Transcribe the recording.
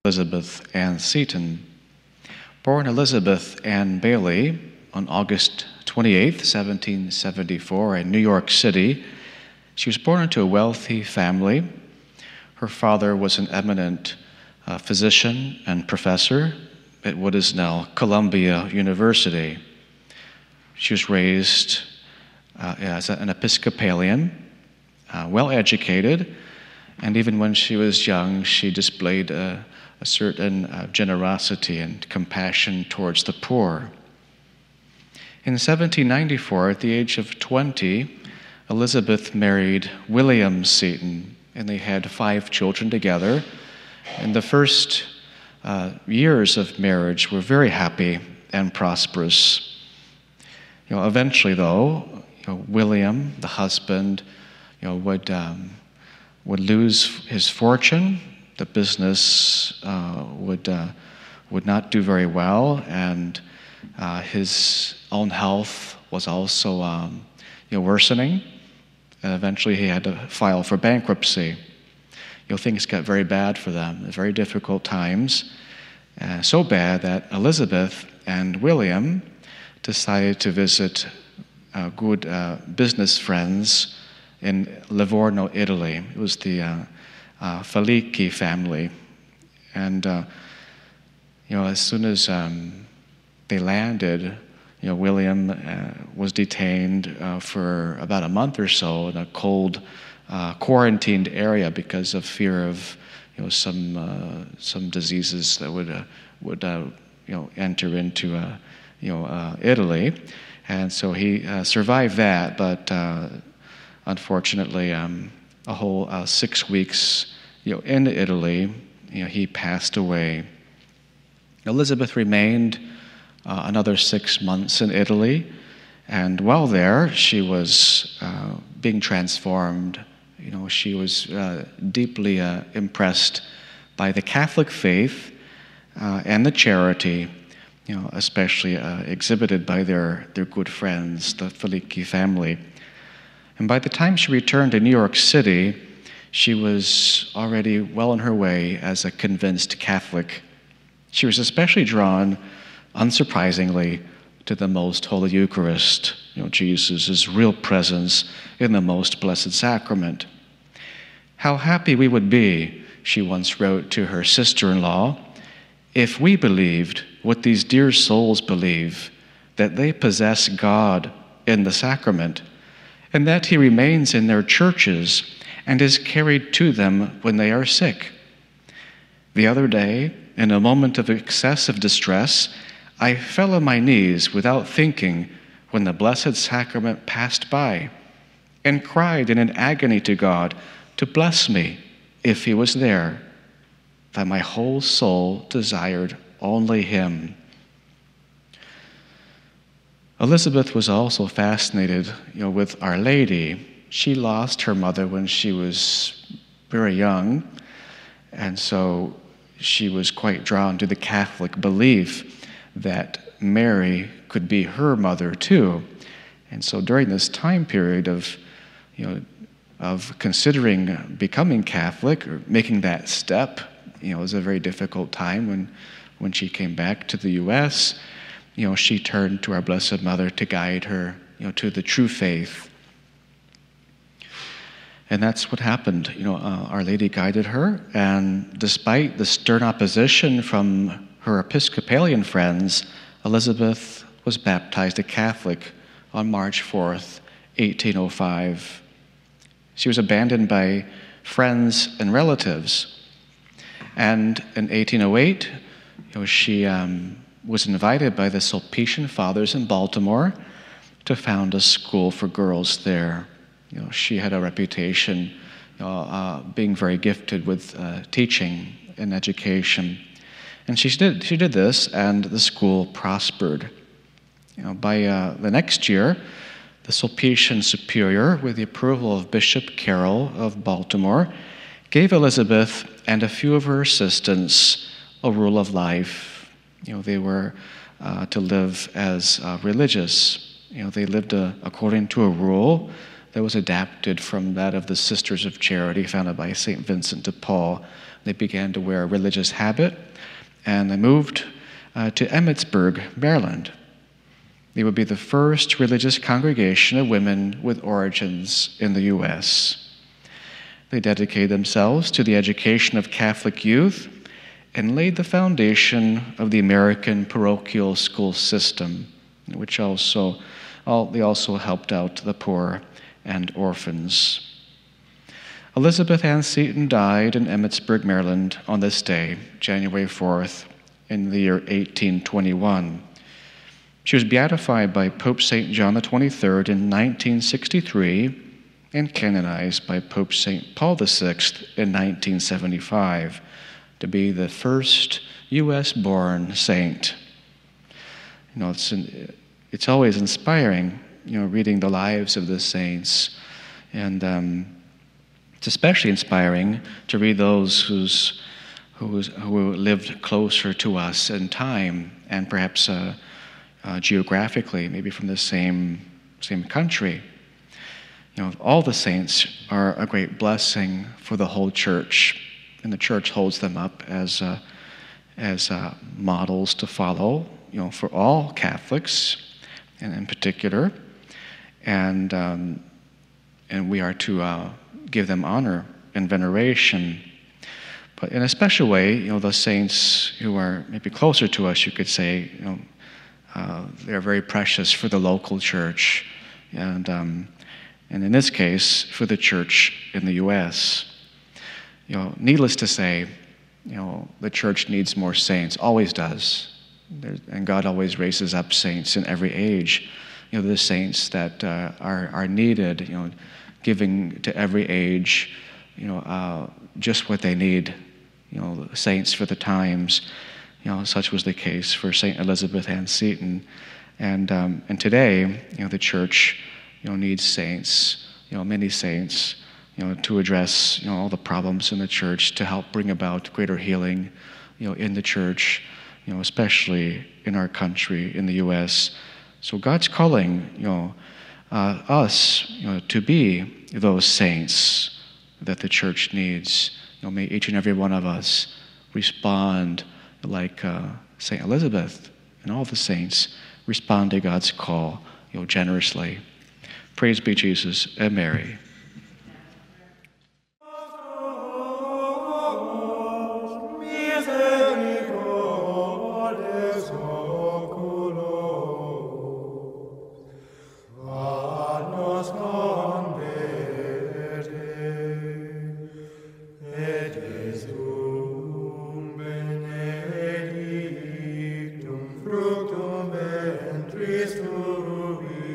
Elizabeth Ann Seton. Born Elizabeth Ann Bailey on August 28, 1774 in New York City, she was born into a wealthy family. Her father was an eminent physician and professor at what is now Columbia University. She was raised as an Episcopalian, well-educated, and even when she was young, she displayed a certain generosity and compassion towards the poor. In 1794, at the age of 20, Elizabeth married William Seton, and they had 5 children together. And the first years of marriage were very happy and prosperous. Eventually, though, William, the husband, would lose his fortune. The business would not do very well, and his own health was also worsening. And eventually, he had to file for bankruptcy. Things got very bad for them, very difficult times, so bad that Elizabeth and William decided to visit good business friends in Livorno, Italy. It was the Felicki family. And, as soon as they landed, William was detained for about a month or so in a cold, quarantined area because of fear of, some diseases that would enter into, Italy. And so he survived that, but unfortunately, a whole 6 weeks, in Italy, he passed away. Elizabeth remained another 6 months in Italy, and while there, she was being transformed. She was deeply impressed by the Catholic faith and the charity, especially exhibited by their good friends, the Felicki family. And by the time she returned to New York City, she was already well on her way as a convinced Catholic. She was especially drawn, unsurprisingly, to the Most Holy Eucharist, Jesus' real presence in the Most Blessed Sacrament. How happy we would be, she once wrote to her sister-in-law, if we believed what these dear souls believe, that they possess God in the sacrament, and that he remains in their churches and is carried to them when they are sick. The other day, in a moment of excessive distress, I fell on my knees without thinking when the Blessed Sacrament passed by, and cried in an agony to God to bless me if he was there, that my whole soul desired only him. Elizabeth was also fascinated, with Our Lady. She lost her mother when she was very young, and so she was quite drawn to the Catholic belief that Mary could be her mother too. And so during this time period of considering becoming Catholic or making that step, it was a very difficult time when she came back to the U.S. She turned to our Blessed Mother to guide her, to the true faith. And that's what happened. Our Lady guided her, and despite the stern opposition from her Episcopalian friends, Elizabeth was baptized a Catholic on March 4th, 1805. She was abandoned by friends and relatives. And in 1808, she was invited by the Sulpician Fathers in Baltimore to found a school for girls there. She had a reputation being very gifted with teaching and education. And she did this, and the school prospered. By the next year, the Sulpician Superior, with the approval of Bishop Carroll of Baltimore, gave Elizabeth and a few of her assistants a rule of life. They were to live as religious. They lived according to a rule that was adapted from that of the Sisters of Charity founded by St. Vincent de Paul. They began to wear a religious habit, and they moved to Emmitsburg, Maryland. They would be the first religious congregation of women with origins in the U.S. They dedicated themselves to the education of Catholic youth and laid the foundation of the American parochial school system, which they also helped out the poor and orphans. Elizabeth Ann Seton died in Emmitsburg, Maryland on this day, January 4th, in the year 1821. She was beatified by Pope St. John the 23rd in 1963 and canonized by Pope St. Paul VI in 1975 to be the first U.S.-born saint. You know, it's always inspiring, you know, reading the lives of the saints, and it's especially inspiring to read those who lived closer to us in time and perhaps geographically, maybe from the same country. You know, all the saints are a great blessing for the whole church, and the church holds them up as models to follow, you know, for all Catholics, and in particular, and we are to give them honor and veneration. But in a special way, you know, the saints who are maybe closer to us, you could say, you know, they're very precious for the local church, and in this case, for the church in the U.S. You know, needless to say, you know, the church needs more saints, always does, and God always raises up saints in every age. You know, the saints that are needed, you know, giving to every age, you know, just what they need. You know, saints for the times. You know, such was the case for St. Elizabeth Ann Seton. And today, you know, the church, you know, needs saints, you know, many saints, you know, to address, you know, all the problems in the church, to help bring about greater healing, you know, in the church, you know, especially in our country, in the U.S. So God's calling, you know, us, you know, to be those saints that the church needs. You know, may each and every one of us respond like St. Elizabeth and all the saints respond to God's call, you know, generously. Praise be Jesus and Mary. Fructum ventris tui,